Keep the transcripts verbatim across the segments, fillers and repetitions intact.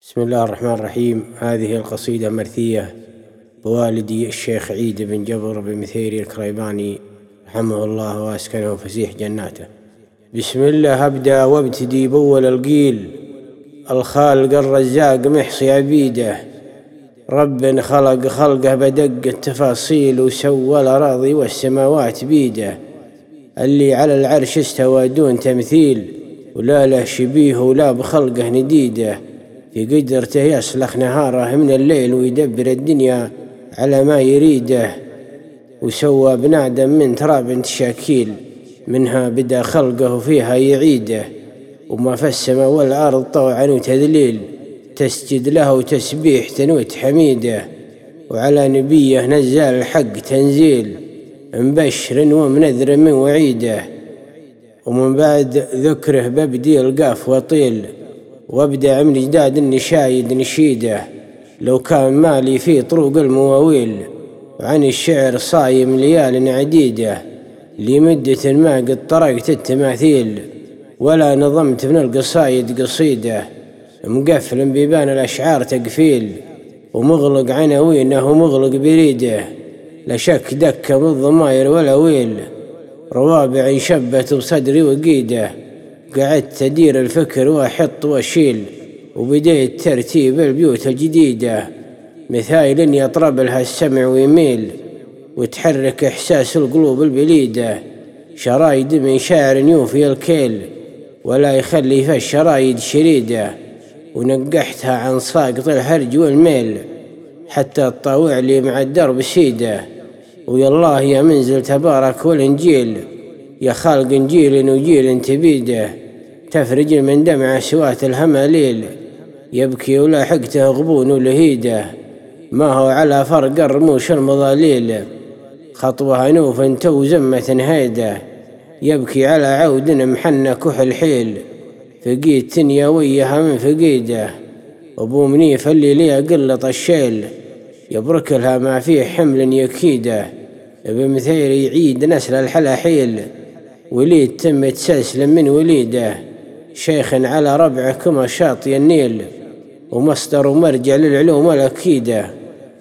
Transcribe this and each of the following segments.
بسم الله الرحمن الرحيم. هذه القصيدة مرثية بوالدي الشيخ عيد بن جبر بن مثيري الكريباني رحمه الله واسكنه فسيح جناته. بسم الله أبدأ وابتدي بأول القيل، الخالق الرزاق محصي عبيده، رب خلق خلقه بدق التفاصيل وسوى الأراضي والسماوات بيده، اللي على العرش استوى دون تمثيل ولا له شبيه ولا بخلقه نديده، في قدرته يسلخ نهاره من الليل ويدبر الدنيا على ما يريده، وسوى ابن آدم من تراب تشاكيل منها بدا خلقه فيها يعيده، وما في السماء والأرض طوعا وتذليل تسجد له تسبيح تنوت حميده، وعلى نبيه نزل الحق تنزيل مبشر ومنذر من وعيده، ومن بعد ذكره ببدي القاف وطيل وابدع من جداد النشايد نشيده، لو كان مالي في طرق المواويل وعن الشعر صايم ليال عديده، لمدة ما قد طرقت التماثيل ولا نظمت من القصايد قصيده، مقفل بيبان الأشعار تقفيل ومغلق عناوينه ومغلق بريده، لا شك دك بالضماير والأويل روابع شبت بصدري وقيده، قعدت أدير الفكر وأحط وأشيل وبديت ترتيب البيوت الجديدة، مثايل يطرب لها السمع ويميل وتحرك إحساس القلوب البليدة، شرايد من شاعر يوفي الكيل ولا يخلي في الشرايد شريدة، ونقحتها عن ساقط الهرج والميل حتى الطاوع لي مع الدرب سيده، ويالله يا منزل تبارك والإنجيل يا خالق إنجيل وجيل تبيده، تفرج من دمع سوات الهماليل يبكي ولا حقته غبون ولهيده، ما هو على فرق الرموش المضاليل خطوة أنوف تو زمة هيده، يبكي على عود محنى كحل حيل فقيد تنيا ويها من فقيده، أبو منيف اللي ليه قلط الشيل يبرك لها ما فيه حمل يكيده، ابن مثيري يعيد نسل الحلاحيل وليد تم تسلسل من وليده، شيخ على ربعه كما شاطي النيل ومصدر ومرجع للعلوم الأكيدة،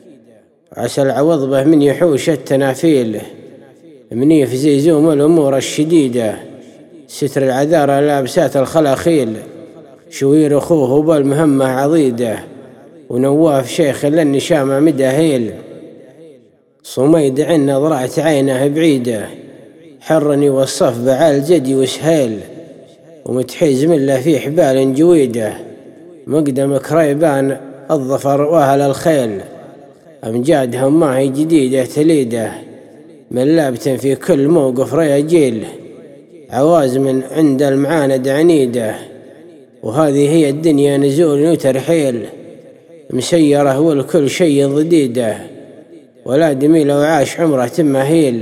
عسى العوض به من يحوش التنافيل منيف زيزوم الأمور الشديدة، ستر العذارى لابسات الخلاخيل شوير أخوه بالمهمة عضيدة، ونواف شيخ للنشامة مداهيل صميد عنا ضرعت عينه بعيدة، حرني والصف بعال جدي وسهيل ومتحيز من له في حبال جويده، مقدم كريبان الظفر وأهل الخيل أمجادهم ما هي جديدة تليده، من لابت في كل موقف رياجيل عوازم عند المعاند عنيده، وهذه هي الدنيا نزول وترحيل مسيرة والكل شيء ضديده، ولا دمي لو عاش عمره تمهيل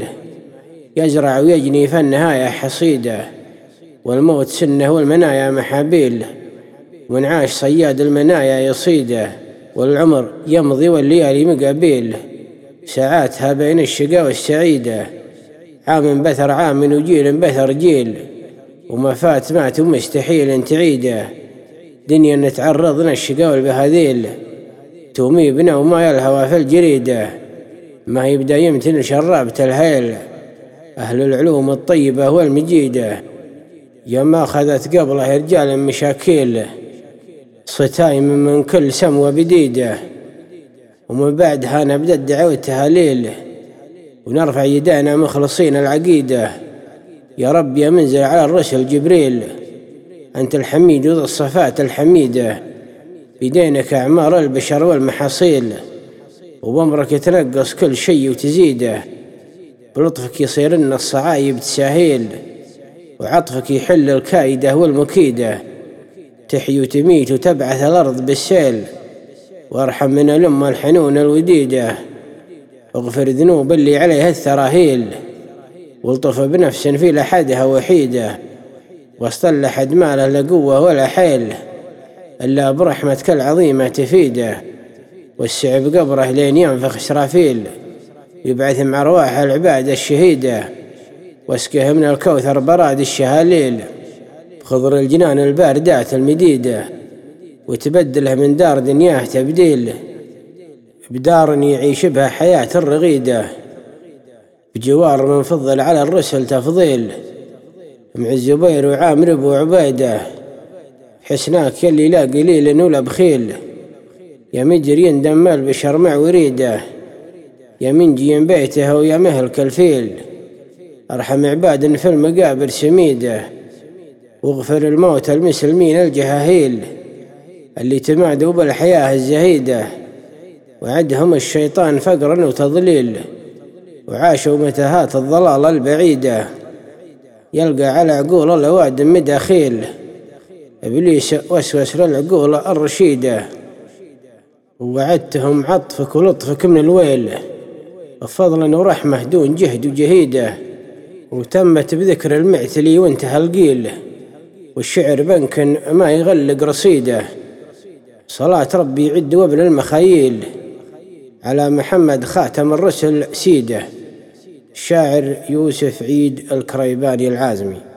يزرع ويجني فالنهاية حصيده، والموت سنه والمنايا محابيل من عاش صياد المنايا يصيده، والعمر يمضي والليالي مقابيل ساعاتها بين الشقا والسعيدة، عام بثر عام وجيل بثر جيل وما فات مات ومستحيل تعيده، دنيا نتعرضنا الشقا والبهاذيل تومي بنا وما يلهوى في الجريدة، ما يبدأ يمتن شرابة الهيل أهل العلوم الطيبة والمجيدة، يما أخذت قبله رجال مشاكيل صتايم من كل سموة بديدة، ومن بعدها نبدأ الدعوة التهاليل ونرفع يدانا مخلصين العقيدة، يا رب يا منزل على الرسل جبريل أنت الحميد وذو الصفات الحميدة، بيدينك أعمار البشر والمحاصيل وبأمرك تنقص كل شيء وتزيده، بلطفك يصير لنا الصعايب تساهيل وعطفك يحل الكايدة والمكيدة، تحيي وتميت وتبعث الأرض بالسيل وارحم من الأمة الحنون الوديدة، اغفر ذنوب اللي عليها الثراهيل والطف بنفس في لحدها وحيدة، واصطلح أدماله لقوة ولا حيل إلا برحمتك العظيمة تفيده، والسع بقبره لين ينفخ إسرافيل يبعث مع أرواح العباد الشهيدة، واسقه من الكوثر براد الشهاليل خضر الجنان الباردات المديدة، وتبدله من دار دنياه تبديل بدار يعيش بها حياة الرغيدة، بجوار من فضل على الرسل تفضيل، مع الزبير وعامر ابو عبيده، حسناك يلي لا قليل ولا بخيل، يا مجرين دم البشر مع وريده، يا من جين بيته ويا مهلك الفيل، ارحم عباد في المقابر سميده، واغفر الموت المسلمين الجهاهيل اللي تمادوا بالحياة الزهيدة، وعدهم الشيطان فقرا وتضليل، وعاشوا متاهات الضلال البعيدة، يلقى على عقول الأواد مداخيل، إبليس وسوس للعقول الرشيدة، ووعدتهم عطفك ولطفك من الويل، وفضلا ورحمة دون جهد وجهيدة، وتمت بذكر المعتلي وانتهى القيل، والشعر بنكن ما يغلق رصيده، صلاة ربي يعد وابن المخايل على محمد خاتم الرسل سيده. الشاعر يوسف عيد الكريباني العازمي.